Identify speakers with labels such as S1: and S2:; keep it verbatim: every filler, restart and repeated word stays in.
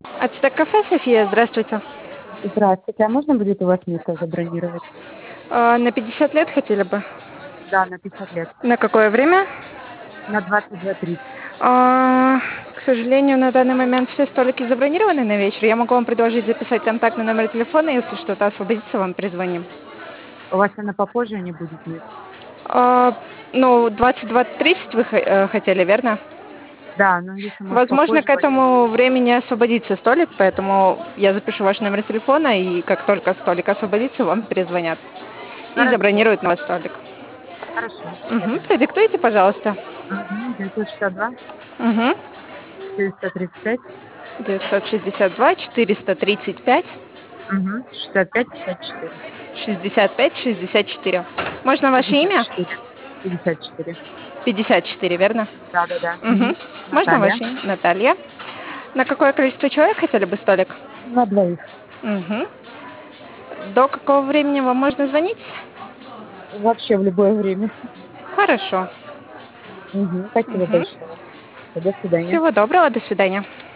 S1: Ацтек кафе, София, здравствуйте.
S2: Здравствуйте, а можно будет у вас место забронировать?
S1: А, на пятьдесят лет хотели бы?
S2: Да, на пятьдесят лет.
S1: На какое время?
S2: На двадцать два тридцать.
S1: А, к сожалению, на данный момент все столики забронированы на вечер. Я могу вам предложить записать контактный номер телефона, если что-то освободится, вам перезвоним.
S2: У вас она попозже не будет, нет?
S1: А, ну, двадцать два тридцать вы х- э, хотели, верно?
S2: Да, ну если может
S1: Возможно,
S2: попозже
S1: к
S2: возьмите.
S1: этому времени освободится столик, поэтому я запишу ваш номер телефона, и как только столик освободится, вам перезвонят и
S2: Хорошо,
S1: забронируют новый столик.
S2: хорошо, я
S1: Угу.
S2: поняла.
S1: Продиктуйте, пожалуйста.
S2: Угу. девятьсот шестьдесят два
S1: Угу.
S2: четыреста тридцать пять.
S1: девятьсот шестьдесят два четыреста тридцать пять
S2: Угу. шестьдесят пять пятьдесят четыре.
S1: шестьдесят пять шестьдесят четыре. Можно ваше
S2: пятьдесят
S1: имя?
S2: четыре. пятьдесят четыре.
S1: пятьдесят четыре, верно?
S2: Да, да, да.
S1: Угу.
S2: Угу.
S1: Можно
S2: Наталья.
S1: ваше имя? Наталья. На какое количество человек хотели бы столик?
S2: На двоих.
S1: Угу. До какого времени вам можно звонить?
S2: Вообще в любое время.
S1: Хорошо.
S2: Угу. Спасибо
S1: Угу.
S2: большое. До свидания.
S1: Всего доброго, до свидания.